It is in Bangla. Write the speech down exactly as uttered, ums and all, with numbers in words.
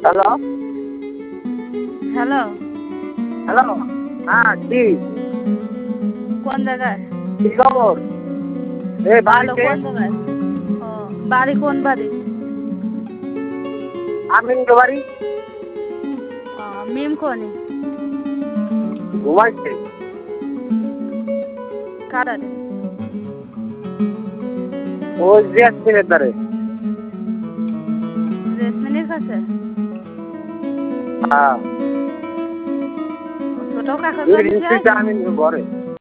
হ্যালো হ্যালো হ্যালো হ্যাঁ কি কোন জায়গায়? কি খবর? এই ভালো। বাড়িতে কোন জায়গায়? ও বাড়ি কোন বাড়ি? আমিন বাড়ি ও মিম কোনি ঘুমাইছে। কারারে ওই জেসমিনের দ্বারে। জেসমিনের কাছে? হ্যাঁ ছোট কাকার দুই বাড়ি দিন যায়? থেকে আমিন ঘরে।